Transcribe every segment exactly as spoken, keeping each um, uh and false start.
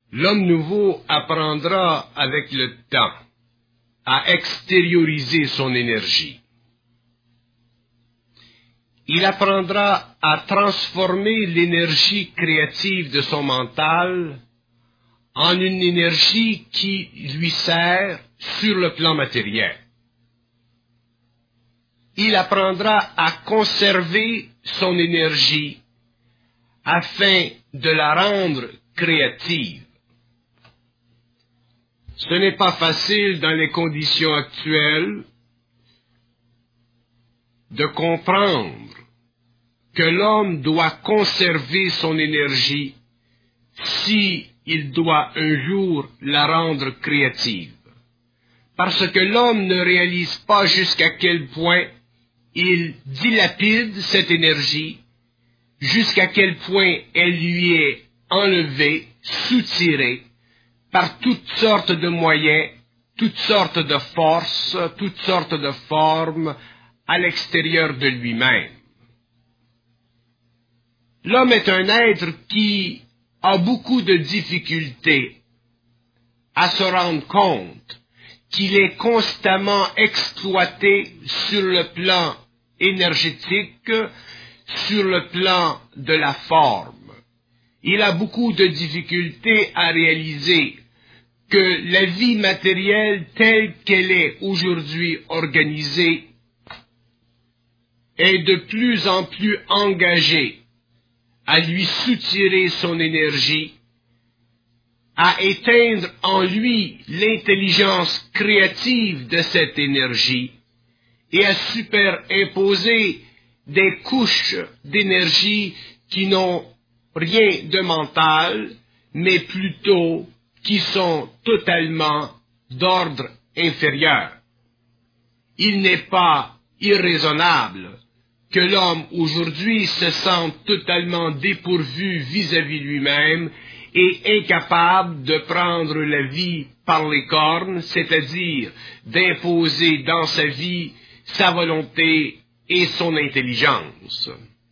L'homme nouveau apprendra avec le temps à extérioriser son énergie. Il apprendra à transformer l'énergie créative de son mental en une énergie qui lui sert sur le plan matériel. Il apprendra à conserver son énergie afin de la rendre créative. Ce n'est pas facile dans les conditions actuelles de comprendre que l'homme doit conserver son énergie si il doit un jour la rendre créative. Parce que l'homme ne réalise pas jusqu'à quel point il dilapide cette énergie, jusqu'à quel point elle lui est enlevée, soutirée, par toutes sortes de moyens, toutes sortes de forces, toutes sortes de formes à l'extérieur de lui-même. L'homme est un être qui a beaucoup de difficultés à se rendre compte qu'il est constamment exploité sur le plan énergétique, sur le plan de la forme. Il a beaucoup de difficultés à réaliser que la vie matérielle telle qu'elle est aujourd'hui organisée est de plus en plus engagée à lui soutirer son énergie, à éteindre en lui l'intelligence créative de cette énergie et à superimposer des couches d'énergie qui n'ont rien de mental, mais plutôt qui sont totalement d'ordre inférieur. Il n'est pas irraisonnable que l'homme aujourd'hui se sente totalement dépourvu vis-à-vis lui-même et incapable de prendre la vie par les cornes, c'est-à-dire d'imposer dans sa vie sa volonté et son intelligence.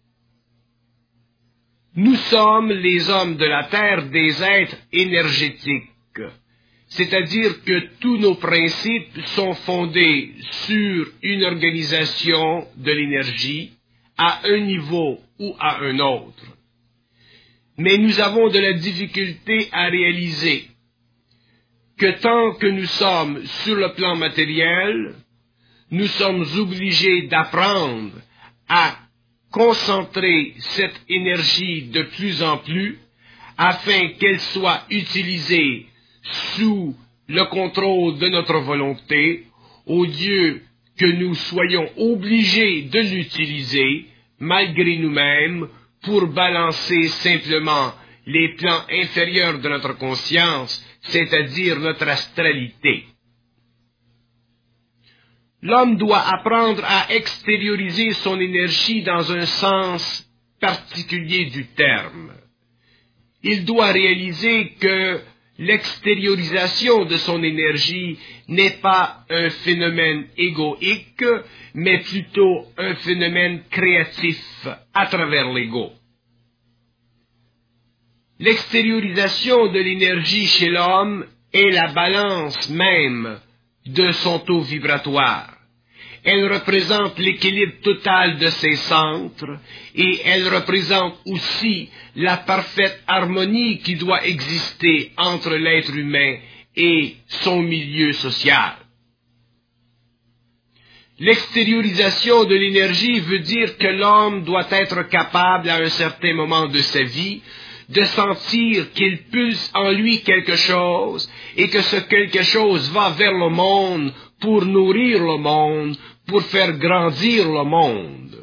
Nous sommes, les hommes de la terre, des êtres énergétiques, c'est-à-dire que tous nos principes sont fondés sur une organisation de l'énergie à un niveau ou à un autre. Mais nous avons de la difficulté à réaliser que tant que nous sommes sur le plan matériel, nous sommes obligés d'apprendre à concentrer cette énergie de plus en plus afin qu'elle soit utilisée sous le contrôle de notre volonté, au lieu que nous soyons obligés de l'utiliser malgré nous-mêmes pour balancer simplement les plans inférieurs de notre conscience, c'est-à-dire notre astralité. L'homme doit apprendre à extérioriser son énergie dans un sens particulier du terme. Il doit réaliser que l'extériorisation de son énergie n'est pas un phénomène égoïque, mais plutôt un phénomène créatif à travers l'ego. L'extériorisation de l'énergie chez l'homme est la balance même de son taux vibratoire. Elle représente l'équilibre total de ses centres et elle représente aussi la parfaite harmonie qui doit exister entre l'être humain et son milieu social. L'extériorisation de l'énergie veut dire que l'homme doit être capable à un certain moment de sa vie de sentir qu'il pulse en lui quelque chose et que ce quelque chose va vers le monde pour nourrir le monde, pour faire grandir le monde.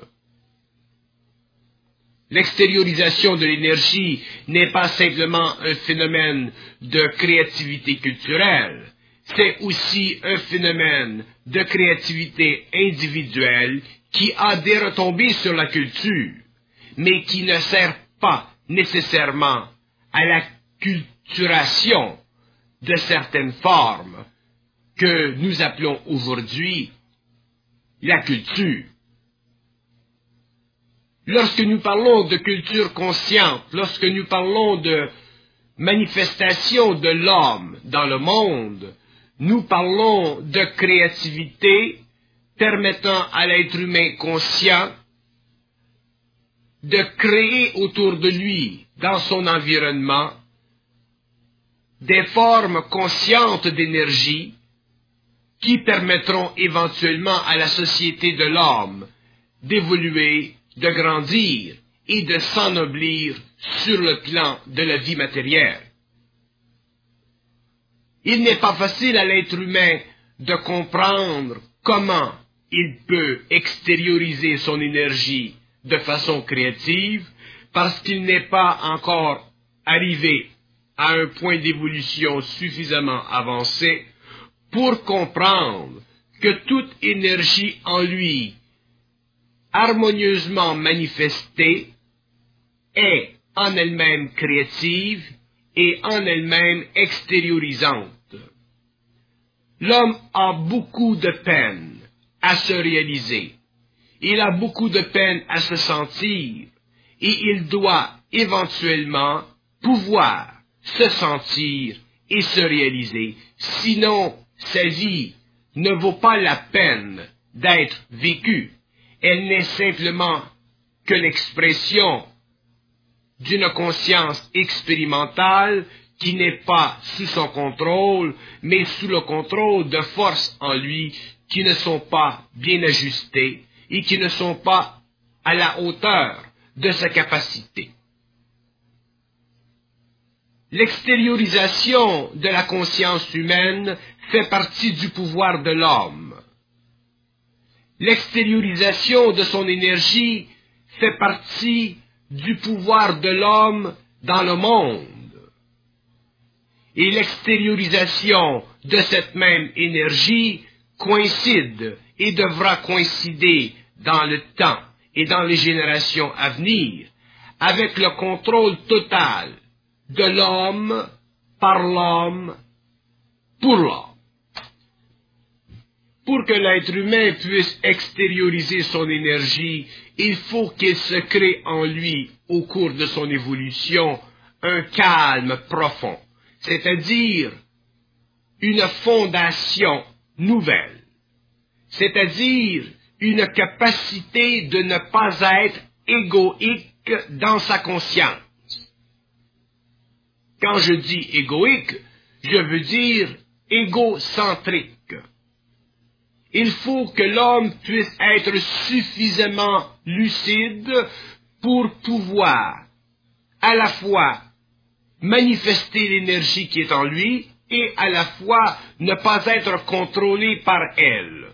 L'extériorisation de l'énergie n'est pas simplement un phénomène de créativité culturelle, c'est aussi un phénomène de créativité individuelle qui a des retombées sur la culture, mais qui ne sert pas nécessairement à la culturation de certaines formes que nous appelons aujourd'hui la culture. Lorsque nous parlons de culture consciente, lorsque nous parlons de manifestation de l'homme dans le monde, nous parlons de créativité permettant à l'être humain conscient de créer autour de lui, dans son environnement, des formes conscientes d'énergie qui permettront éventuellement à la société de l'homme d'évoluer, de grandir et de s'ennoblir sur le plan de la vie matérielle. Il n'est pas facile à l'être humain de comprendre comment il peut extérioriser son énergie de façon créative parce qu'il n'est pas encore arrivé à un point d'évolution suffisamment avancé pour comprendre que toute énergie en lui harmonieusement manifestée est en elle-même créative et en elle-même extériorisante. L'homme a beaucoup de peine à se réaliser. Il a beaucoup de peine à se sentir et il doit éventuellement pouvoir se sentir et se réaliser. Sinon, sa vie ne vaut pas la peine d'être vécue. Elle n'est simplement que l'expression d'une conscience expérimentale qui n'est pas sous son contrôle, mais sous le contrôle de forces en lui qui ne sont pas bien ajustées et qui ne sont pas à la hauteur de sa capacité. L'extériorisation de la conscience humaine fait partie du pouvoir de l'homme. L'extériorisation de son énergie fait partie du pouvoir de l'homme dans le monde. Et l'extériorisation de cette même énergie coïncide et devra coïncider dans le temps et dans les générations à venir avec le contrôle total de l'homme par l'homme pour l'homme. Pour que l'être humain puisse extérioriser son énergie, il faut qu'il se crée en lui, au cours de son évolution, un calme profond, c'est-à-dire une fondation nouvelle, c'est-à-dire une capacité de ne pas être égoïque dans sa conscience. Quand je dis égoïque, je veux dire égocentrique. Il faut que l'homme puisse être suffisamment lucide pour pouvoir à la fois manifester l'énergie qui est en lui et à la fois ne pas être contrôlé par elle.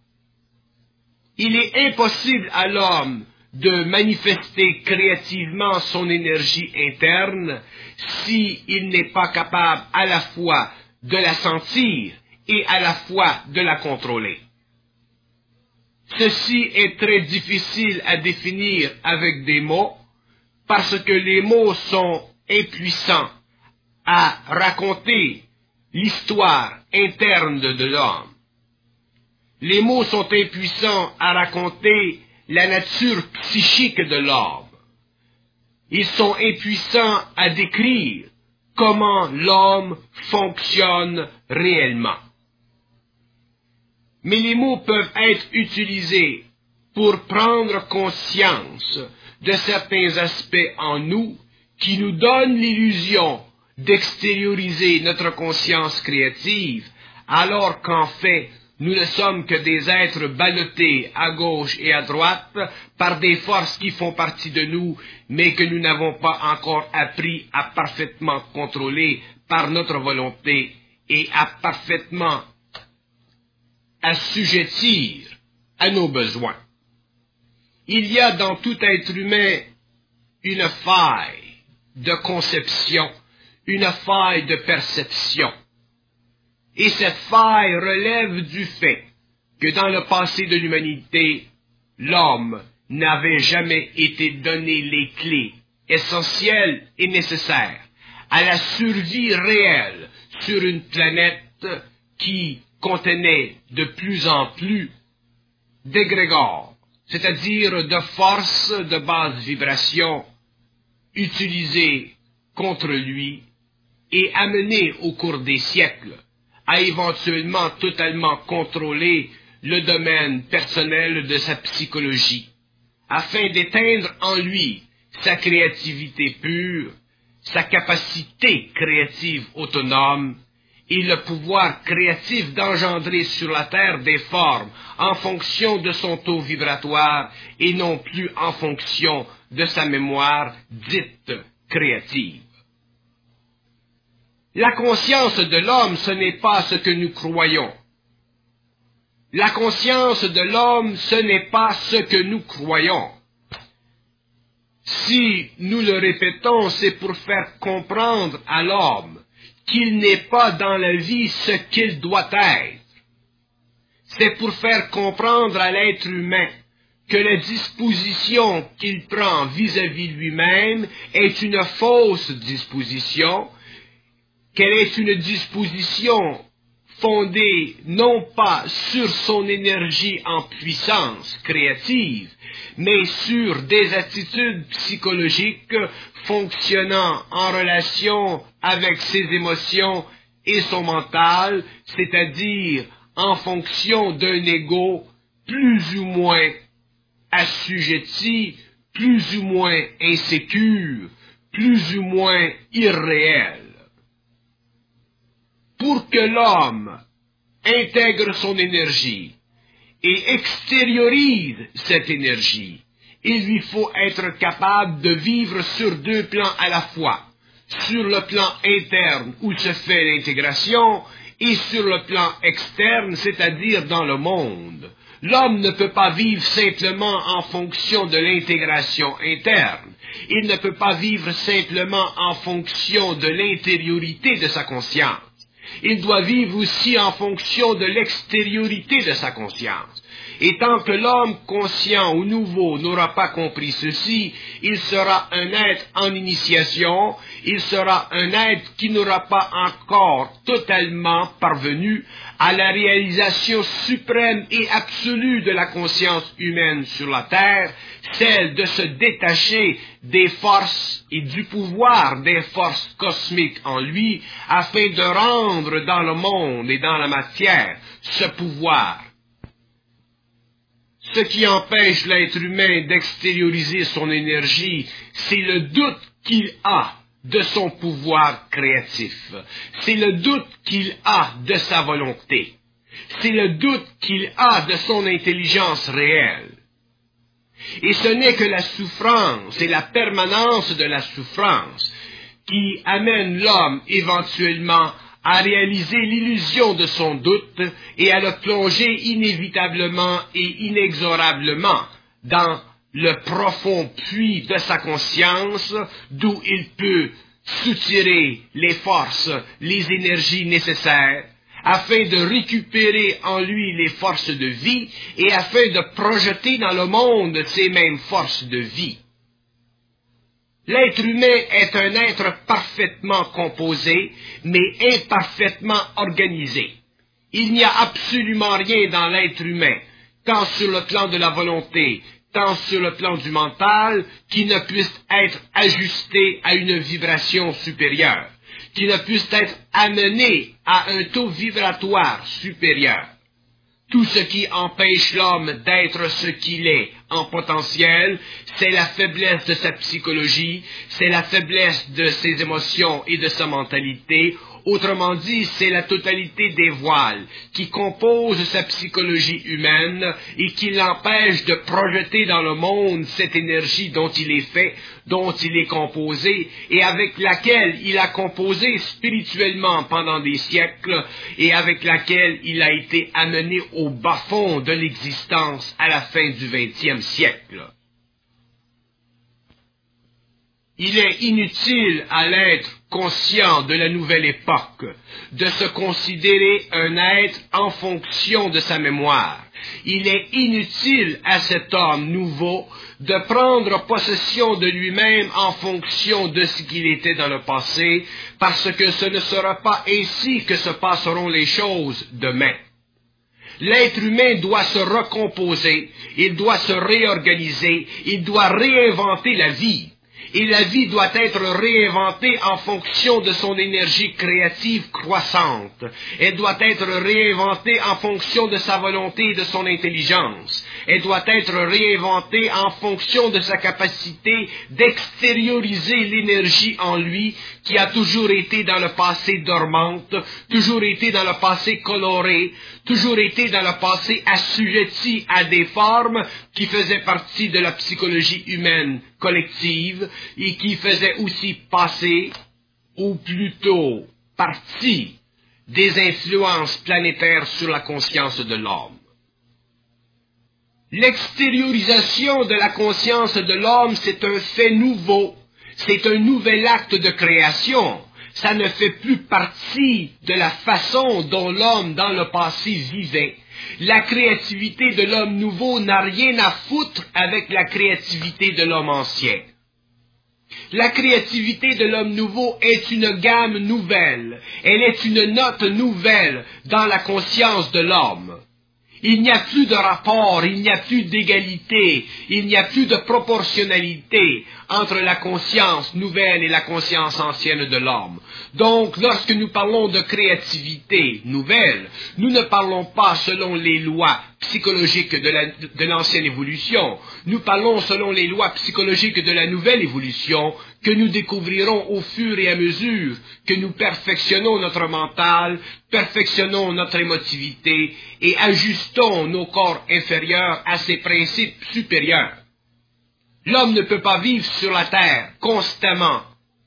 Il est impossible à l'homme de manifester créativement son énergie interne s'il n'est pas capable à la fois de la sentir et à la fois de la contrôler. Ceci est très difficile à définir avec des mots parce que les mots sont impuissants à raconter l'histoire interne de l'homme. Les mots sont impuissants à raconter la nature psychique de l'homme. Ils sont impuissants à décrire comment l'homme fonctionne réellement. Mais les mots peuvent être utilisés pour prendre conscience de certains aspects en nous qui nous donnent l'illusion d'extérioriser notre conscience créative, alors qu'en fait, nous ne sommes que des êtres ballottés à gauche et à droite par des forces qui font partie de nous, mais que nous n'avons pas encore appris à parfaitement contrôler par notre volonté et à parfaitement assujettir à nos besoins. Il y a dans tout être humain une faille de conception, une faille de perception. Et cette faille relève du fait que dans le passé de l'humanité, l'homme n'avait jamais été donné les clés essentielles et nécessaires à la survie réelle sur une planète qui contenait de plus en plus d'égrégores, c'est-à-dire de forces de basse vibration utilisées contre lui et amené au cours des siècles à éventuellement totalement contrôler le domaine personnel de sa psychologie, afin d'éteindre en lui sa créativité pure, sa capacité créative autonome et le pouvoir créatif d'engendrer sur la Terre des formes en fonction de son taux vibratoire et non plus en fonction de sa mémoire dite créative. La conscience de l'homme, ce n'est pas ce que nous croyons. La conscience de l'homme, ce n'est pas ce que nous croyons. Si nous le répétons, c'est pour faire comprendre à l'homme qu'il n'est pas dans la vie ce qu'il doit être. C'est pour faire comprendre à l'être humain que la disposition qu'il prend vis-à-vis lui-même est une fausse disposition, qu'elle est une disposition fondée non pas sur son énergie en puissance créative, mais sur des attitudes psychologiques fonctionnant en relation avec ses émotions et son mental, c'est-à-dire en fonction d'un ego plus ou moins assujetti, plus ou moins insécure, plus ou moins irréel. Pour que l'homme intègre son énergie et extériorise cette énergie, il lui faut être capable de vivre sur deux plans à la fois, sur le plan interne où se fait l'intégration et sur le plan externe, c'est-à-dire dans le monde. L'homme ne peut pas vivre simplement en fonction de l'intégration interne. Il ne peut pas vivre simplement en fonction de l'intériorité de sa conscience. Il doit vivre aussi en fonction de l'extériorité de sa conscience. Et tant que l'homme conscient ou nouveau n'aura pas compris ceci, il sera un être en initiation, il sera un être qui n'aura pas encore totalement parvenu à la réalisation suprême et absolue de la conscience humaine sur la Terre, celle de se détacher des forces et du pouvoir des forces cosmiques en lui, afin de rendre dans le monde et dans la matière ce pouvoir. Ce qui empêche l'être humain d'extérioriser son énergie, c'est le doute qu'il a de son pouvoir créatif. C'est le doute qu'il a de sa volonté. C'est le doute qu'il a de son intelligence réelle. Et ce n'est que la souffrance et la permanence de la souffrance qui amène l'homme éventuellement à réaliser l'illusion de son doute et à le plonger inévitablement et inexorablement dans le profond puits de sa conscience, d'où il peut soutirer les forces, les énergies nécessaires, afin de récupérer en lui les forces de vie et afin de projeter dans le monde ces mêmes forces de vie. L'être humain est un être parfaitement composé, mais imparfaitement organisé. Il n'y a absolument rien dans l'être humain, tant sur le plan de la volonté, tant sur le plan du mental, qui ne puisse être ajusté à une vibration supérieure, qui ne puisse être amené à un taux vibratoire supérieur. Tout ce qui empêche l'homme d'être ce qu'il est en potentiel, c'est la faiblesse de sa psychologie, c'est la faiblesse de ses émotions et de sa mentalité. Autrement dit, c'est la totalité des voiles qui composent sa psychologie humaine et qui l'empêchent de projeter dans le monde cette énergie dont il est fait, dont il est composé et avec laquelle il a composé spirituellement pendant des siècles et avec laquelle il a été amené au bas-fond de l'existence à la fin du vingtième siècle. Il est inutile à l'être conscient de la nouvelle époque de se considérer un être en fonction de sa mémoire. Il est inutile à cet homme nouveau de prendre possession de lui-même en fonction de ce qu'il était dans le passé, parce que ce ne sera pas ainsi que se passeront les choses demain. L'être humain doit se recomposer, il doit se réorganiser, il doit réinventer la vie. Et la vie doit être réinventée en fonction de son énergie créative croissante. Elle doit être réinventée en fonction de sa volonté et de son intelligence. Elle doit être réinventée en fonction de sa capacité d'extérioriser l'énergie en lui qui a toujours été dans le passé dormante, toujours été dans le passé coloré, toujours été dans le passé assujetti à des formes qui faisaient partie de la psychologie humaine collective et qui faisaient aussi passer, ou plutôt partie, des influences planétaires sur la conscience de l'homme. L'extériorisation de la conscience de l'homme, c'est un fait nouveau, c'est un nouvel acte de création. Ça ne fait plus partie de la façon dont l'homme dans le passé vivait. La créativité de l'homme nouveau n'a rien à foutre avec la créativité de l'homme ancien. La créativité de l'homme nouveau est une gamme nouvelle, elle est une note nouvelle dans la conscience de l'homme. Il n'y a plus de rapport, il n'y a plus d'égalité, il n'y a plus de proportionnalité entre la conscience nouvelle et la conscience ancienne de l'homme. Donc, lorsque nous parlons de créativité nouvelle, nous ne parlons pas selon les lois psychologiques de, la, de l'ancienne évolution, nous parlons selon les lois psychologiques de la nouvelle évolution que nous découvrirons au fur et à mesure que nous perfectionnons notre mental, perfectionnons notre émotivité et ajustons nos corps inférieurs à ces principes supérieurs. L'homme ne peut pas vivre sur la terre constamment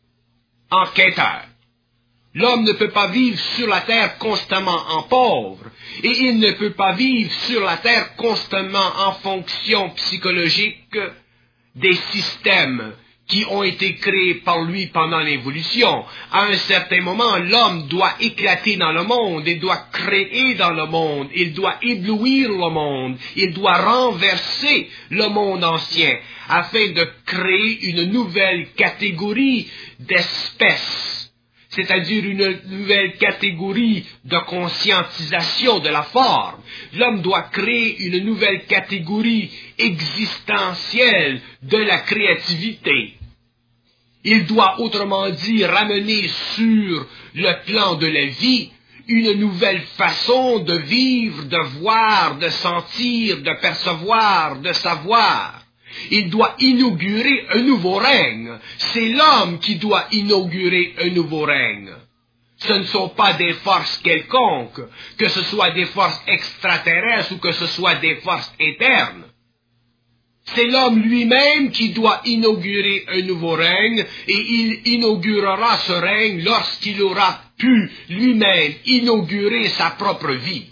en quêteur. L'homme ne peut pas vivre sur la terre constamment en pauvre, et il ne peut pas vivre sur la terre constamment en fonction psychologique des systèmes qui ont été créés par lui pendant l'évolution. À un certain moment, l'homme doit éclater dans le monde, il doit créer dans le monde, il doit éblouir le monde, il doit renverser le monde ancien, afin de créer une nouvelle catégorie d'espèces, c'est-à-dire une nouvelle catégorie de conscientisation de la forme. L'homme doit créer une nouvelle catégorie existentielle de la créativité. Il doit, autrement dit, ramener sur le plan de la vie une nouvelle façon de vivre, de voir, de sentir, de percevoir, de savoir. Il doit inaugurer un nouveau règne. C'est l'homme qui doit inaugurer un nouveau règne. Ce ne sont pas des forces quelconques, que ce soit des forces extraterrestres ou que ce soit des forces internes. C'est l'homme lui-même qui doit inaugurer un nouveau règne, et il inaugurera ce règne lorsqu'il aura pu lui-même inaugurer sa propre vie.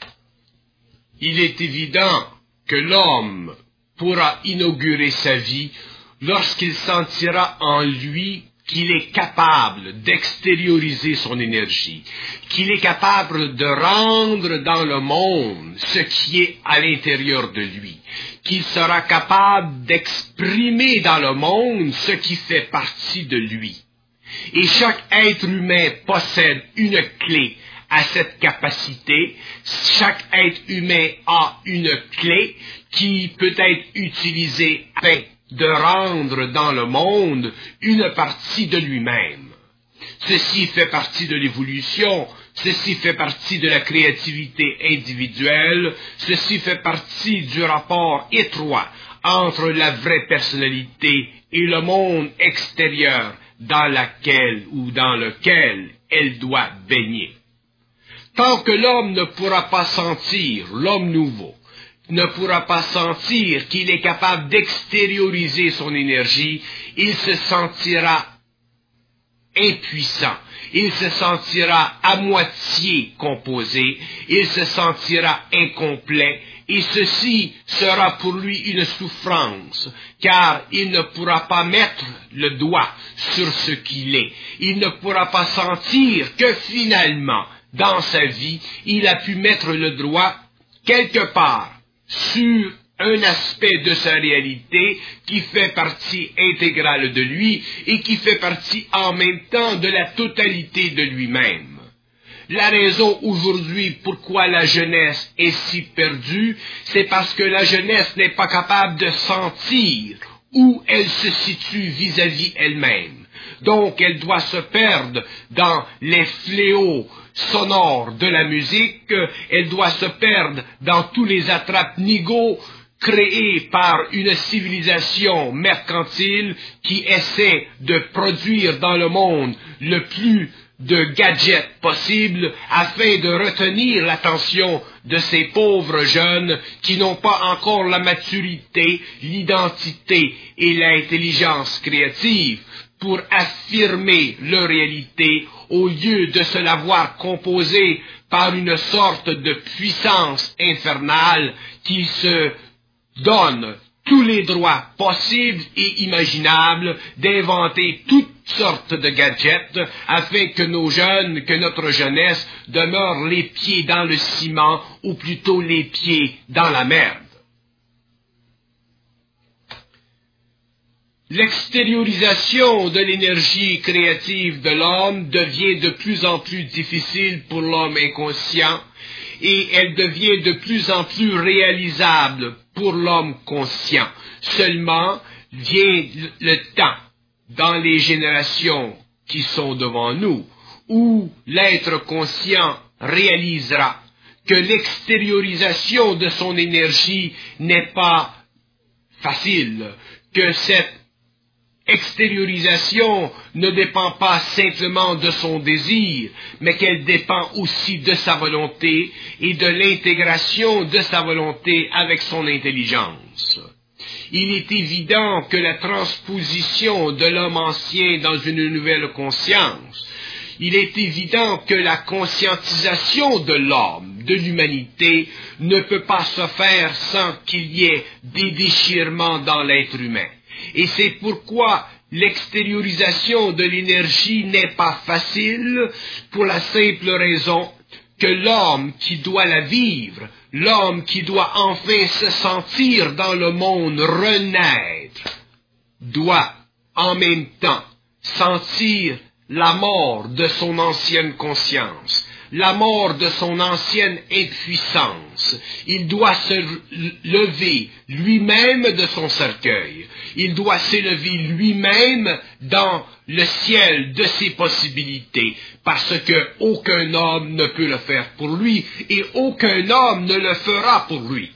Il est évident que l'homme pourra inaugurer sa vie lorsqu'il sentira en lui qu'il est capable d'extérioriser son énergie, qu'il est capable de rendre dans le monde ce qui est à l'intérieur de lui, qu'il sera capable d'exprimer dans le monde ce qui fait partie de lui. Et chaque être humain possède une clé à cette capacité. Chaque être humain a une clé qui peut être utilisée afin de rendre dans le monde une partie de lui-même. Ceci fait partie de l'évolution, ceci fait partie de la créativité individuelle, ceci fait partie du rapport étroit entre la vraie personnalité et le monde extérieur dans laquelle ou dans lequel elle doit baigner. Tant que l'homme ne pourra pas sentir, l'homme nouveau, ne pourra pas sentir qu'il est capable d'extérioriser son énergie, il se sentira impuissant, il se sentira à moitié composé, il se sentira incomplet, et ceci sera pour lui une souffrance, car il ne pourra pas mettre le doigt sur ce qu'il est, il ne pourra pas sentir que finalement, dans sa vie, il a pu mettre le doigt quelque part sur un aspect de sa réalité qui fait partie intégrale de lui et qui fait partie en même temps de la totalité de lui-même. La raison aujourd'hui pourquoi la jeunesse est si perdue, c'est parce que la jeunesse n'est pas capable de sentir où elle se situe vis-à-vis elle-même. Donc, elle doit se perdre dans les fléaux sonores de la musique, elle doit se perdre dans tous les attrape-nigauds créés par une civilisation mercantile qui essaie de produire dans le monde le plus de gadgets possibles afin de retenir l'attention de ces pauvres jeunes qui n'ont pas encore la maturité, l'identité et l'intelligence créative pour affirmer leur réalité au lieu de se la voir composée par une sorte de puissance infernale qui se donne tous les droits possibles et imaginables d'inventer toutes sortes de gadgets afin que nos jeunes, que notre jeunesse demeure les pieds dans le ciment ou plutôt les pieds dans la merde. L'extériorisation de l'énergie créative de l'homme devient de plus en plus difficile pour l'homme inconscient et elle devient de plus en plus réalisable pour l'homme conscient. Seulement vient le temps, dans les générations qui sont devant nous, où l'être conscient réalisera que l'extériorisation de son énergie n'est pas facile, que cette extériorisation ne dépend pas simplement de son désir, mais qu'elle dépend aussi de sa volonté et de l'intégration de sa volonté avec son intelligence. Il est évident que la transposition de l'homme ancien dans une nouvelle conscience, il est évident que la conscientisation de l'homme, de l'humanité, ne peut pas se faire sans qu'il y ait des déchirements dans l'être humain. Et c'est pourquoi l'extériorisation de l'énergie n'est pas facile, pour la simple raison que l'homme qui doit la vivre, l'homme qui doit enfin se sentir dans le monde renaître, doit en même temps sentir la mort de son ancienne conscience, la mort de son ancienne impuissance. Il doit se lever lui-même de son cercueil. Il doit s'élever lui-même dans le ciel de ses possibilités, parce que aucun homme ne peut le faire pour lui, et aucun homme ne le fera pour lui.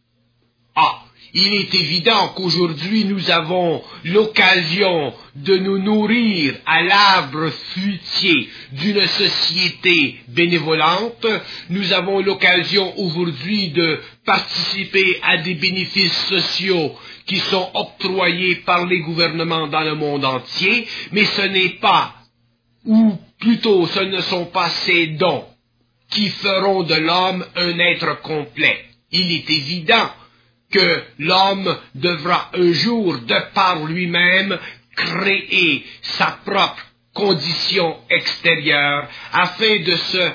Ah! Il est évident qu'aujourd'hui nous avons l'occasion de nous nourrir à l'arbre fruitier d'une société bénévolente. Nous avons l'occasion aujourd'hui de participer à des bénéfices sociaux qui sont octroyés par les gouvernements dans le monde entier, mais ce n'est pas, ou plutôt ce ne sont pas ces dons qui feront de l'homme un être complet. Il est évident que l'homme devra un jour, de par lui-même, créer sa propre condition extérieure afin de se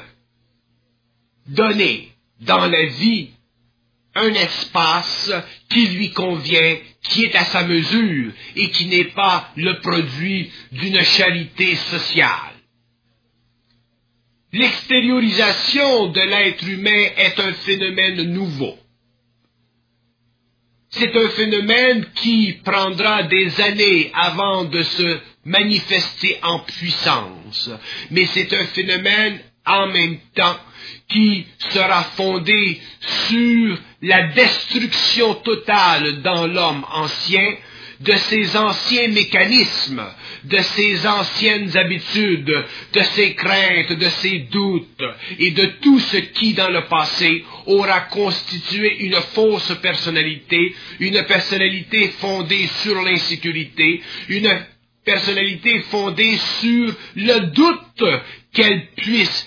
donner dans la vie un espace qui lui convient, qui est à sa mesure et qui n'est pas le produit d'une charité sociale. L'extériorisation de l'être humain est un phénomène nouveau. C'est un phénomène qui prendra des années avant de se manifester en puissance, mais c'est un phénomène en même temps qui sera fondé sur la destruction totale dans l'homme ancien de ses anciens mécanismes, de ses anciennes habitudes, de ses craintes, de ses doutes, et de tout ce qui, dans le passé, aura constitué une fausse personnalité, une personnalité fondée sur l'insécurité, une personnalité fondée sur le doute qu'elle puisse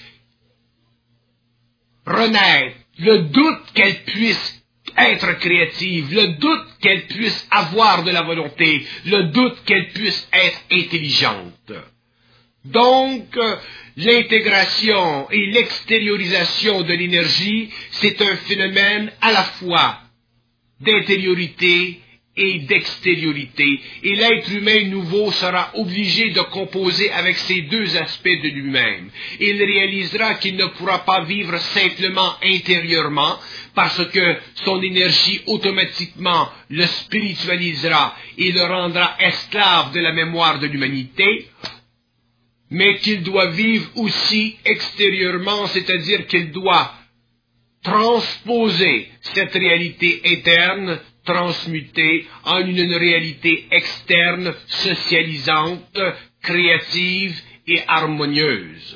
renaître, le doute qu'elle puisse être créative, le doute qu'elle puisse avoir de la volonté, le doute qu'elle puisse être intelligente. Donc, l'intégration et l'extériorisation de l'énergie, c'est un phénomène à la fois d'intériorité et d'extériorité. Et l'être humain nouveau sera obligé de composer avec ces deux aspects de lui-même. Il réalisera qu'il ne pourra pas vivre simplement intérieurement, parce que son énergie automatiquement le spiritualisera et le rendra esclave de la mémoire de l'humanité, mais qu'il doit vivre aussi extérieurement, c'est-à-dire qu'il doit transposer cette réalité interne, transmutée en une réalité externe, socialisante, créative et harmonieuse.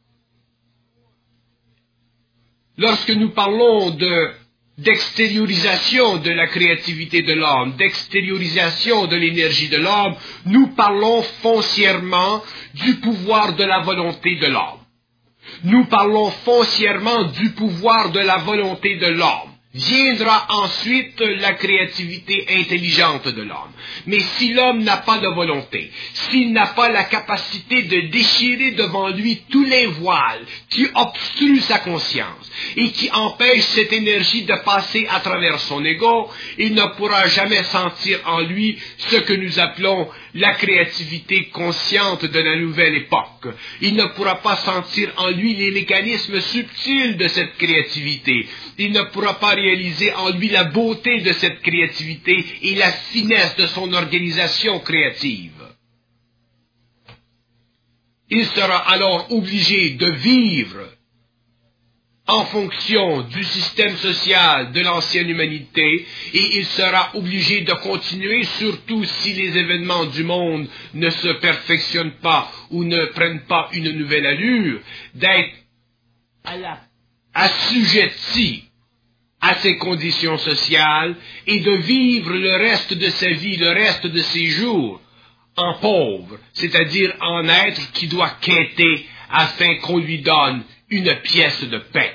Lorsque nous parlons de, d'extériorisation de la créativité de l'homme, d'extériorisation de l'énergie de l'homme, nous parlons foncièrement du pouvoir de la volonté de l'homme. Nous parlons foncièrement du pouvoir de la volonté de l'homme. Viendra ensuite la créativité intelligente de l'homme. Mais si l'homme n'a pas de volonté, s'il n'a pas la capacité de déchirer devant lui tous les voiles qui obstruent sa conscience et qui empêchent cette énergie de passer à travers son ego, il ne pourra jamais sentir en lui ce que nous appelons la créativité consciente de la nouvelle époque. Il ne pourra pas sentir en lui les mécanismes subtils de cette créativité. Il ne pourra pas réaliser en lui la beauté de cette créativité et la finesse de son organisation créative. Il sera alors obligé de vivre en fonction du système social de l'ancienne humanité, et il sera obligé de continuer, surtout si les événements du monde ne se perfectionnent pas ou ne prennent pas une nouvelle allure, d'être assujetti à ces conditions sociales et de vivre le reste de sa vie, le reste de ses jours, en pauvre, c'est-à-dire en être qui doit quêter afin qu'on lui donne une pièce de pain.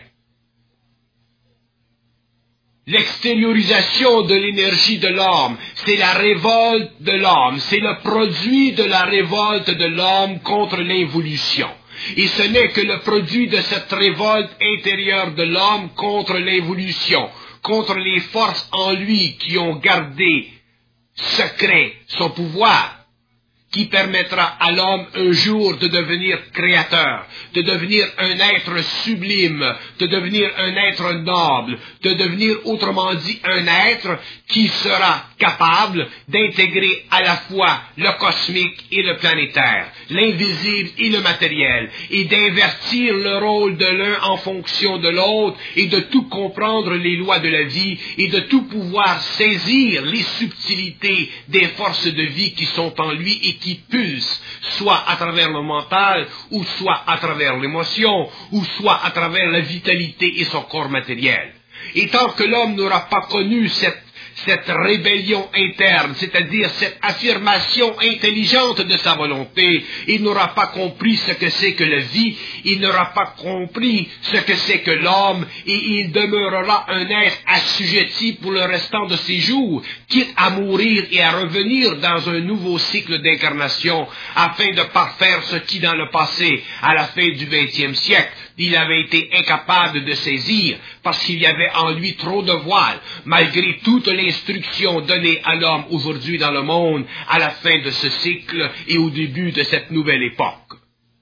L'extériorisation de l'énergie de l'homme, c'est la révolte de l'homme, c'est le produit de la révolte de l'homme contre l'involution. Et ce n'est que le produit de cette révolte intérieure de l'homme contre l'involution, contre les forces en lui qui ont gardé secret son pouvoir, qui permettra à l'homme un jour de devenir créateur, de devenir un être sublime, de devenir un être noble, de devenir autrement dit un être qui sera capable d'intégrer à la fois le cosmique et le planétaire, l'invisible et le matériel, et d'invertir le rôle de l'un en fonction de l'autre, et de tout comprendre les lois de la vie, et de tout pouvoir saisir les subtilités des forces de vie qui sont en lui et qui pulsent, soit à travers le mental, ou soit à travers l'émotion, ou soit à travers la vitalité et son corps matériel. Et tant que l'homme n'aura pas connu cette cette rébellion interne, c'est-à-dire cette affirmation intelligente de sa volonté, il n'aura pas compris ce que c'est que la vie, il n'aura pas compris ce que c'est que l'homme, et il demeurera un être assujetti pour le restant de ses jours, quitte à mourir et à revenir dans un nouveau cycle d'incarnation, afin de parfaire ce qui dans le passé, à la fin du vingtième siècle, il avait été incapable de saisir, parce qu'il y avait en lui trop de voiles, malgré toute l'instruction donnée à l'homme aujourd'hui dans le monde, à la fin de ce cycle et au début de cette nouvelle époque.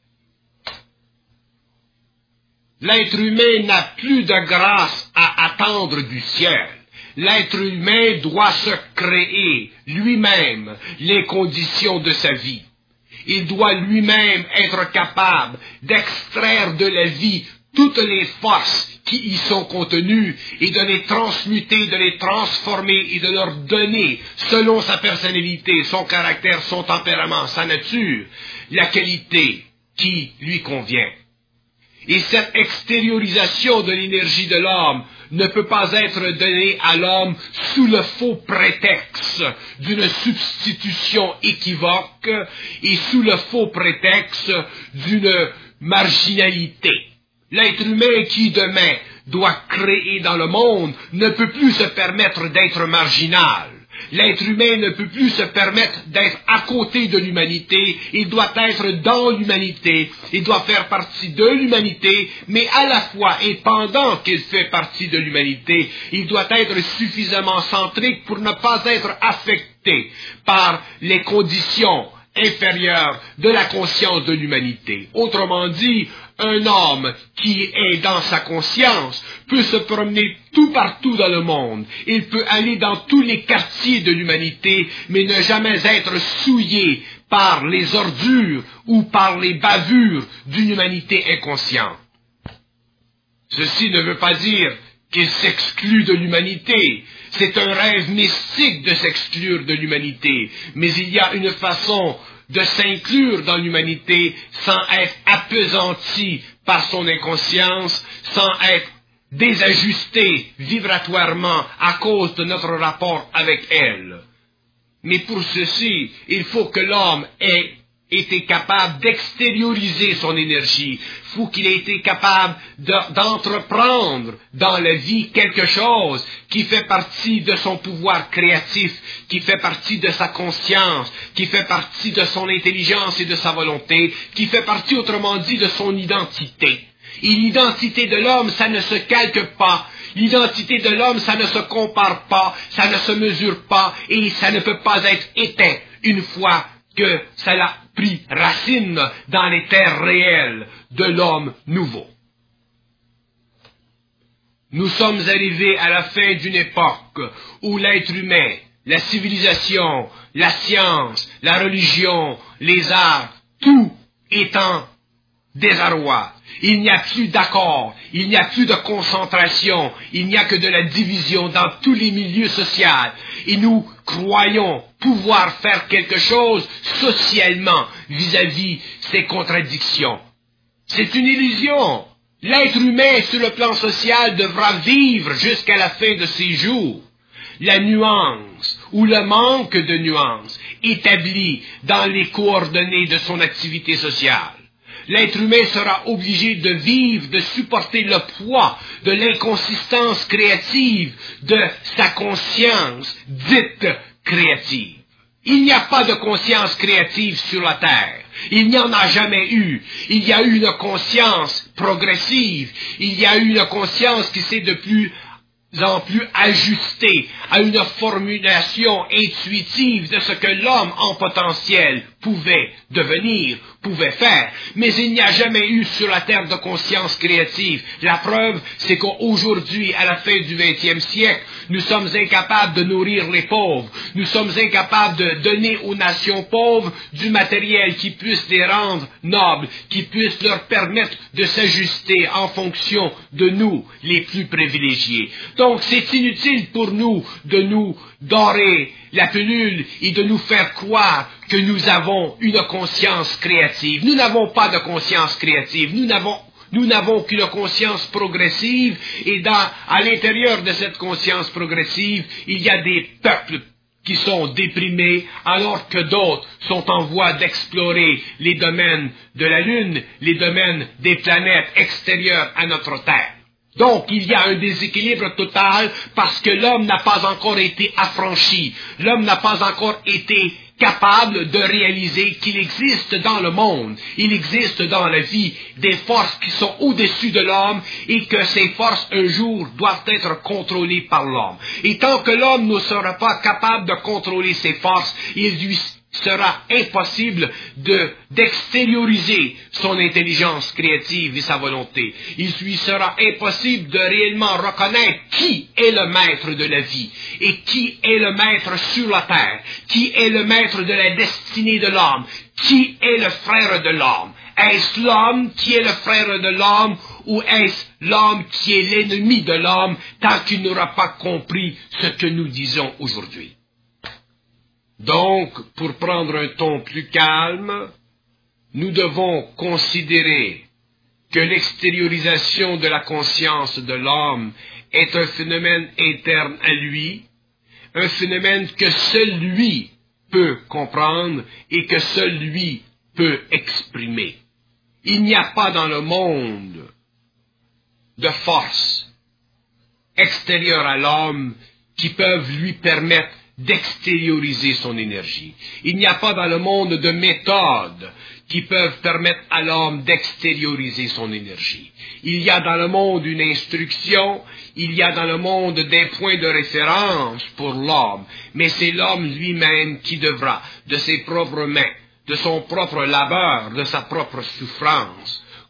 L'être humain n'a plus de grâce à attendre du ciel. L'être humain doit se créer lui-même les conditions de sa vie. Il doit lui-même être capable d'extraire de la vie toutes les forces qui y sont contenues et de les transmuter, de les transformer et de leur donner, selon sa personnalité, son caractère, son tempérament, sa nature, la qualité qui lui convient. Et cette extériorisation de l'énergie de l'homme ne peut pas être donnée à l'homme sous le faux prétexte d'une substitution équivoque et sous le faux prétexte d'une marginalité. L'être humain qui demain doit créer dans le monde ne peut plus se permettre d'être marginal. L'être humain ne peut plus se permettre d'être à côté de l'humanité, il doit être dans l'humanité, il doit faire partie de l'humanité, mais à la fois et pendant qu'il fait partie de l'humanité, il doit être suffisamment centrique pour ne pas être affecté par les conditions inférieures de la conscience de l'humanité. Autrement dit, Un homme qui est dans sa conscience peut se promener tout partout dans le monde. Il peut aller dans tous les quartiers de l'humanité, mais ne jamais être souillé par les ordures ou par les bavures d'une humanité inconsciente. Ceci ne veut pas dire qu'il s'exclut de l'humanité. C'est un rêve mystique de s'exclure de l'humanité, mais il y a une façon de s'inclure dans l'humanité sans être appesanti par son inconscience, sans être désajusté vibratoirement à cause de notre rapport avec elle. Mais pour ceci, il faut que l'homme ait été capable d'extérioriser son énergie. Il faut qu'il ait été capable de, d'entreprendre dans la vie quelque chose qui fait partie de son pouvoir créatif, qui fait partie de sa conscience, qui fait partie de son intelligence et de sa volonté, qui fait partie, autrement dit, de son identité. Et l'identité de l'homme, ça ne se calque pas. L'identité de l'homme, ça ne se compare pas, ça ne se mesure pas, et ça ne peut pas être éteint une fois que ça a pris racine dans les terres réelles de l'homme nouveau. Nous sommes arrivés à la fin d'une époque où l'être humain, la civilisation, la science, la religion, les arts, tout est en désarroi. Il n'y a plus d'accord, il n'y a plus de concentration, il n'y a que de la division dans tous les milieux sociaux. Et nous croyons pouvoir faire quelque chose socialement vis-à-vis ces contradictions. C'est une illusion. L'être humain sur le plan social devra vivre jusqu'à la fin de ses jours. La nuance ou le manque de nuance établi dans les coordonnées de son activité sociale. L'être humain sera obligé de vivre, de supporter le poids de l'inconsistance créative de sa conscience dite créative. Il n'y a pas de conscience créative sur la Terre. Il n'y en a jamais eu. Il y a eu une conscience progressive. Il y a eu une conscience qui s'est de plus en plus ajustée à une formulation intuitive de ce que l'homme en potentiel pouvait devenir, pouvait faire. Mais il n'y a jamais eu sur la terre de conscience créative. La preuve, c'est qu'aujourd'hui, à la fin du vingtième siècle, nous sommes incapables de nourrir les pauvres. Nous sommes incapables de donner aux nations pauvres du matériel qui puisse les rendre nobles, qui puisse leur permettre de s'ajuster en fonction de nous, les plus privilégiés. Donc, c'est inutile pour nous de nous dorer la pilule et de nous faire croire que nous avons une conscience créative. Nous n'avons pas de conscience créative. Nous n'avons Nous n'avons qu'une conscience progressive et dans, à l'intérieur de cette conscience progressive, il y a des peuples qui sont déprimés alors que d'autres sont en voie d'explorer les domaines de la Lune, les domaines des planètes extérieures à notre Terre. Donc, il y a un déséquilibre total parce que l'homme n'a pas encore été affranchi. L'homme n'a pas encore été capable de réaliser qu'il existe dans le monde, il existe dans la vie des forces qui sont au-dessus de l'homme et que ces forces un jour doivent être contrôlées par l'homme. Et tant que l'homme ne sera pas capable de contrôler ces forces, il lui sera impossible de, d'extérioriser son intelligence créative et sa volonté. Il lui sera impossible de réellement reconnaître qui est le maître de la vie et qui est le maître sur la terre, qui est le maître de la destinée de l'homme, qui est le frère de l'homme. Est-ce l'homme qui est le frère de l'homme ou est-ce l'homme qui est l'ennemi de l'homme tant qu'il n'aura pas compris ce que nous disons aujourd'hui? Donc, pour prendre un ton plus calme, nous devons considérer que l'extériorisation de la conscience de l'homme est un phénomène interne à lui, un phénomène que seul lui peut comprendre et que seul lui peut exprimer. Il n'y a pas dans le monde de forces extérieures à l'homme qui peuvent lui permettre d'extérioriser son énergie. Il n'y a pas dans le monde de méthodes qui peuvent permettre à l'homme d'extérioriser son énergie. Il y a dans le monde une instruction, il y a dans le monde des points de référence pour l'homme, mais c'est l'homme lui-même qui devra, de ses propres mains, de son propre labeur, de sa propre souffrance,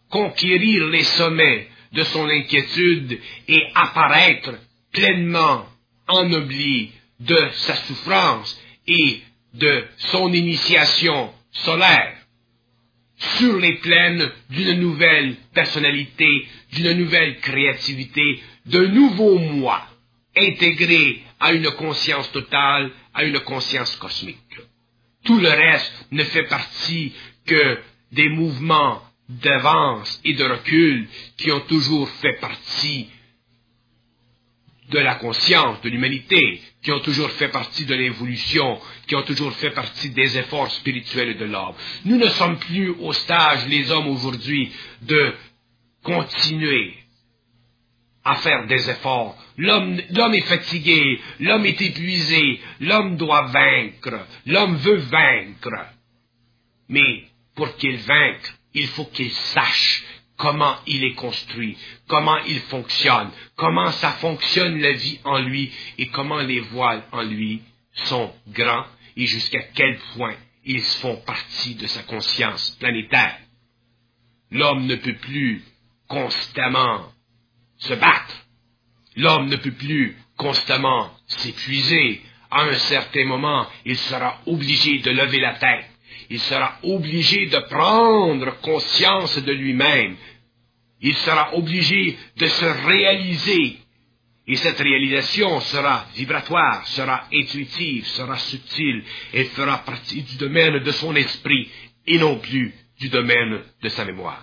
conquérir les sommets de son inquiétude et apparaître pleinement ennobli de sa souffrance et de son initiation solaire sur les plaines d'une nouvelle personnalité, d'une nouvelle créativité, d'un nouveau moi, intégré à une conscience totale, à une conscience cosmique. Tout le reste ne fait partie que des mouvements d'avance et de recul qui ont toujours fait partie de la conscience de l'humanité, qui ont toujours fait partie de l'évolution, qui ont toujours fait partie des efforts spirituels de l'homme. Nous ne sommes plus au stage, les hommes aujourd'hui, de continuer à faire des efforts. L'homme, l'homme est fatigué, l'homme est épuisé, l'homme doit vaincre, l'homme veut vaincre. Mais pour qu'il vaincre, il faut qu'il sache comment il est construit, comment il fonctionne, comment ça fonctionne la vie en lui et comment les voiles en lui sont grands et jusqu'à quel point ils font partie de sa conscience planétaire. L'homme ne peut plus constamment se battre. L'homme ne peut plus constamment s'épuiser. À un certain moment, il sera obligé de lever la tête. Il sera obligé de prendre conscience de lui-même. Il sera obligé de se réaliser. Et cette réalisation sera vibratoire, sera intuitive, sera subtile. Elle fera partie du domaine de son esprit et non plus du domaine de sa mémoire.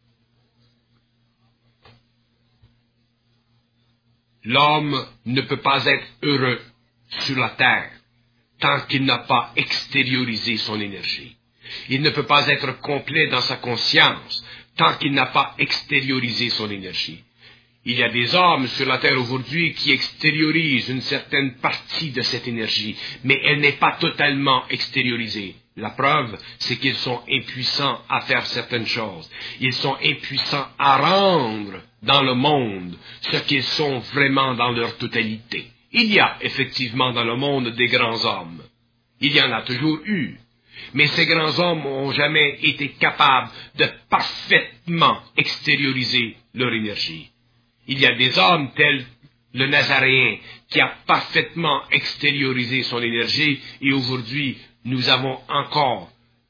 L'homme ne peut pas être heureux sur la terre tant qu'il n'a pas extériorisé son énergie. Il ne peut pas être complet dans sa conscience tant qu'il n'a pas extériorisé son énergie. Il y a des hommes sur la terre aujourd'hui qui extériorisent une certaine partie de cette énergie, mais elle n'est pas totalement extériorisée. La preuve, c'est qu'ils sont impuissants à faire certaines choses. Ils sont impuissants à rendre dans le monde ce qu'ils sont vraiment dans leur totalité. Il y a effectivement dans le monde des grands hommes. Il y en a toujours eu. Mais ces grands hommes n'ont jamais été capables de parfaitement extérioriser leur énergie. Il y a des hommes tels le Nazaréen qui a parfaitement extériorisé son énergie et aujourd'hui nous avons encore,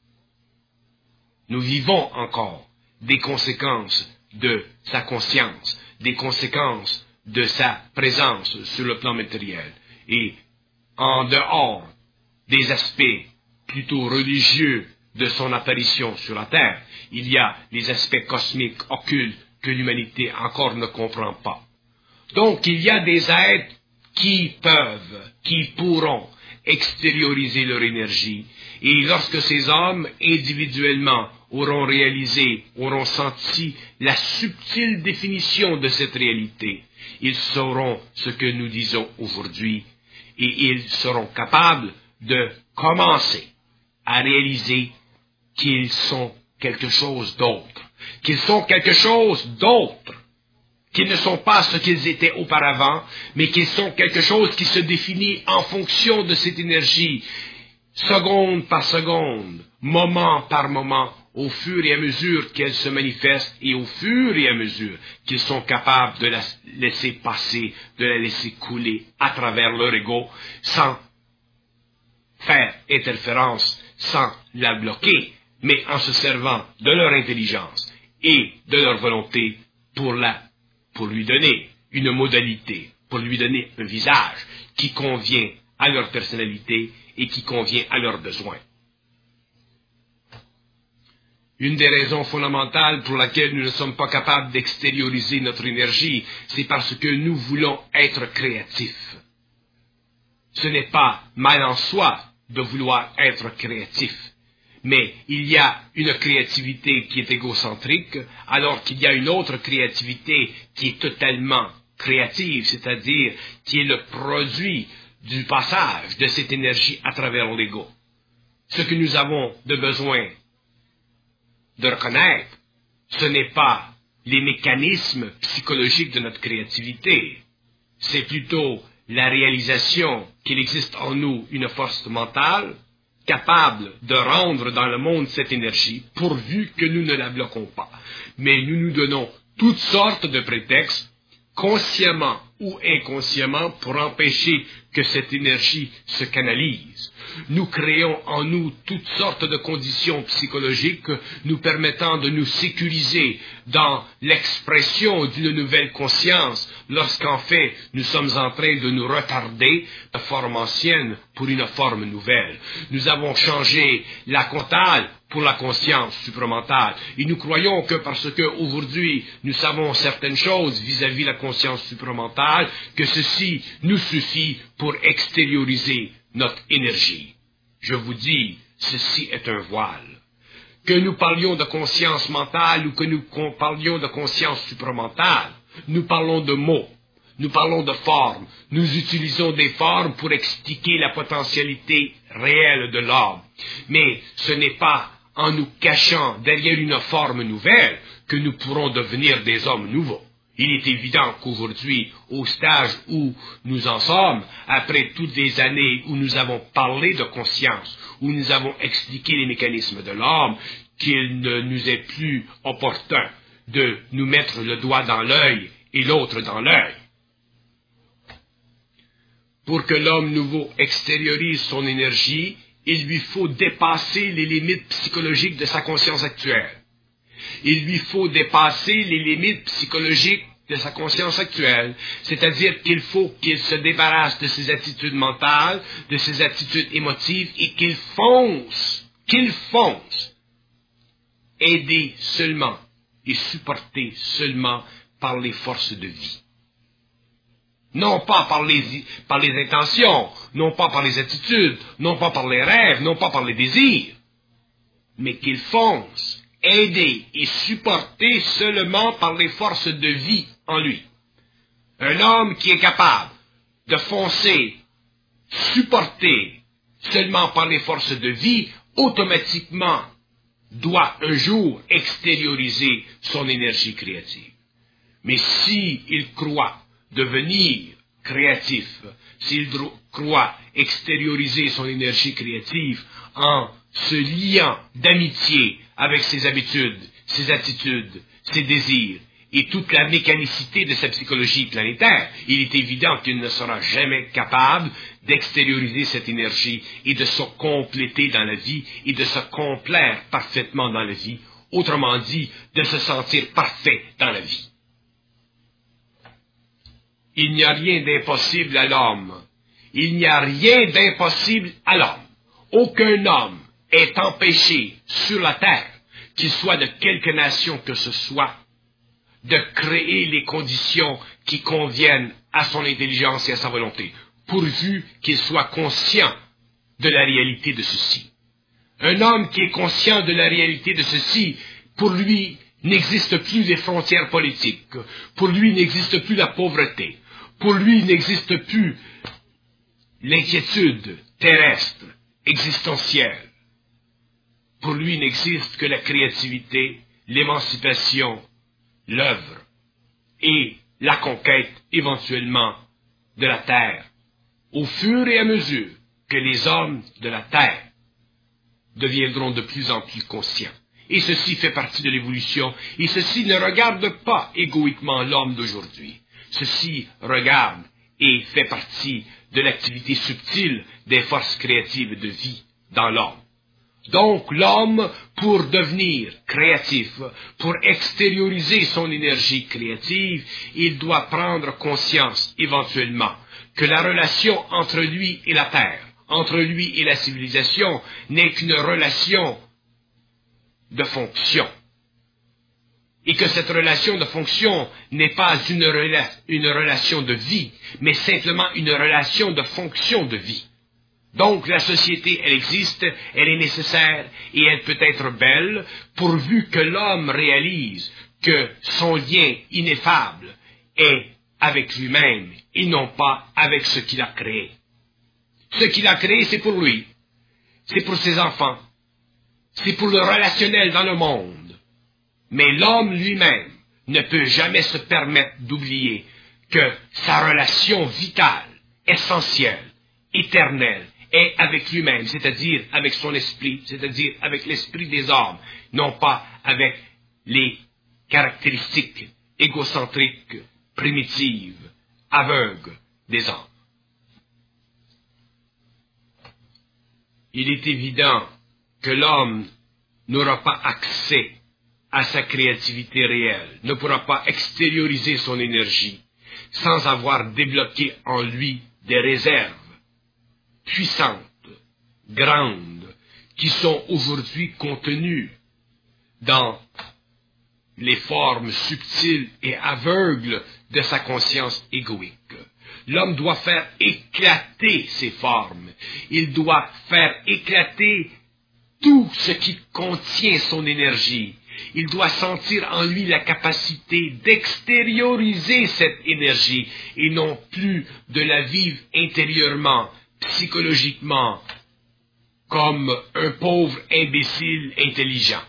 nous vivons encore des conséquences de sa conscience, des conséquences de sa présence sur le plan matériel. Et en dehors des aspects plutôt religieux de son apparition sur la terre, il y a les aspects cosmiques occultes que l'humanité encore ne comprend pas. Donc il y a des êtres qui peuvent, qui pourront extérioriser leur énergie, et lorsque ces hommes individuellement auront réalisé, auront senti la subtile définition de cette réalité, ils sauront ce que nous disons aujourd'hui, et ils seront capables de commencer à réaliser qu'ils sont quelque chose d'autre, qu'ils sont quelque chose d'autre, qu'ils ne sont pas ce qu'ils étaient auparavant, mais qu'ils sont quelque chose qui se définit en fonction de cette énergie, seconde par seconde, moment par moment, au fur et à mesure qu'elle se manifeste et au fur et à mesure qu'ils sont capables de la laisser passer, de la laisser couler à travers leur ego, sans faire interférence, sans la bloquer, mais en se servant de leur intelligence et de leur volonté pour la pour lui donner une modalité, pour lui donner un visage qui convient à leur personnalité et qui convient à leurs besoins. Une des raisons fondamentales pour laquelle nous ne sommes pas capables d'extérioriser notre énergie, c'est parce que nous voulons être créatifs. Ce n'est pas mal en soi de vouloir être créatif. Mais il y a une créativité qui est égocentrique, alors qu'il y a une autre créativité qui est totalement créative, c'est-à-dire qui est le produit du passage de cette énergie à travers l'ego. Ce que nous avons de besoin de reconnaître, ce n'est pas les mécanismes psychologiques de notre créativité, c'est plutôt la réalisation qu'il existe en nous une force mentale capables de rendre dans le monde cette énergie, pourvu que nous ne la bloquons pas. Mais nous nous donnons toutes sortes de prétextes, consciemment ou inconsciemment, pour empêcher que cette énergie se canalise. Nous créons en nous toutes sortes de conditions psychologiques nous permettant de nous sécuriser dans l'expression d'une nouvelle conscience, lorsqu'en fait nous sommes en train de nous retarder de forme ancienne pour une forme nouvelle. Nous avons changé la comptale pour la conscience supramentale. Et nous croyons que parce que aujourd'hui nous savons certaines choses vis-à-vis de la conscience supramentale, que ceci nous suffit pour extérioriser notre énergie. Je vous dis, ceci est un voile. Que nous parlions de conscience mentale ou que nous parlions de conscience supramentale, nous parlons de mots, nous parlons de formes, nous utilisons des formes pour expliquer la potentialité réelle de l'homme. Mais ce n'est pas en nous cachant derrière une forme nouvelle que nous pourrons devenir des hommes nouveaux. Il est évident qu'aujourd'hui, au stage où nous en sommes, après toutes les années où nous avons parlé de conscience, où nous avons expliqué les mécanismes de l'homme, qu'il ne nous est plus opportun de nous mettre le doigt dans l'œil et l'autre dans l'œil. Pour que l'homme nouveau extériorise son énergie, il lui faut dépasser les limites psychologiques de sa conscience actuelle. Il lui faut dépasser les limites psychologiques de sa conscience actuelle, c'est-à-dire qu'il faut qu'il se débarrasse de ses attitudes mentales, de ses attitudes émotives, et qu'il fonce, qu'il fonce, aidé seulement et supporté seulement par les forces de vie. Non pas par les, par les intentions, non pas par les attitudes, non pas par les rêves, non pas par les désirs, mais qu'il fonce, aidé et supporté seulement par les forces de vie en lui. Un homme qui est capable de foncer, supporté seulement par les forces de vie, automatiquement doit un jour extérioriser son énergie créative. Mais si il croit devenir créatif, s'il croit extérioriser son énergie créative en se liant d'amitié avec ses habitudes, ses attitudes, ses désirs et toute la mécanicité de sa psychologie planétaire, il est évident qu'il ne sera jamais capable d'extérioriser cette énergie et de se compléter dans la vie et de se complaire parfaitement dans la vie, autrement dit, de se sentir parfait dans la vie. Il n'y a rien d'impossible à l'homme. Il n'y a rien d'impossible à l'homme. Aucun homme est empêché sur la terre, qu'il soit de quelque nation que ce soit, de créer les conditions qui conviennent à son intelligence et à sa volonté, pourvu qu'il soit conscient de la réalité de ceci. Un homme qui est conscient de la réalité de ceci, pour lui, n'existe plus les frontières politiques, pour lui n'existe plus la pauvreté, pour lui n'existe plus l'inquiétude terrestre, existentielle. Pour lui n'existe que la créativité, l'émancipation, l'œuvre et la conquête éventuellement de la terre, au fur et à mesure que les hommes de la terre deviendront de plus en plus conscients. Et ceci fait partie de l'évolution, et ceci ne regarde pas égoïquement l'homme d'aujourd'hui. Ceci regarde et fait partie de l'activité subtile des forces créatives de vie dans l'homme. Donc l'homme, pour devenir créatif, pour extérioriser son énergie créative, il doit prendre conscience éventuellement que la relation entre lui et la terre, entre lui et la civilisation, n'est qu'une relation de fonction. Et que cette relation de fonction n'est pas une, rela- une relation de vie, mais simplement une relation de fonction de vie. Donc la société, elle existe, elle est nécessaire et elle peut être belle, pourvu que l'homme réalise que son lien ineffable est avec lui-même et non pas avec ce qu'il a créé. Ce qu'il a créé, c'est pour lui, c'est pour ses enfants, c'est pour le relationnel dans le monde. Mais l'homme lui-même ne peut jamais se permettre d'oublier que sa relation vitale, essentielle, éternelle, est avec lui-même, c'est-à-dire avec son esprit, c'est-à-dire avec l'esprit des hommes, non pas avec les caractéristiques égocentriques, primitives, aveugles des hommes. Il est évident que l'homme n'aura pas accès à sa créativité réelle, ne pourra pas extérioriser son énergie sans avoir débloqué en lui des réserves puissantes, grandes, qui sont aujourd'hui contenues dans les formes subtiles et aveugles de sa conscience égoïque. L'homme doit faire éclater ces formes. Il doit faire éclater tout ce qui contient son énergie. Il doit sentir en lui la capacité d'extérioriser cette énergie et non plus de la vivre intérieurement, psychologiquement, comme un pauvre imbécile intelligent.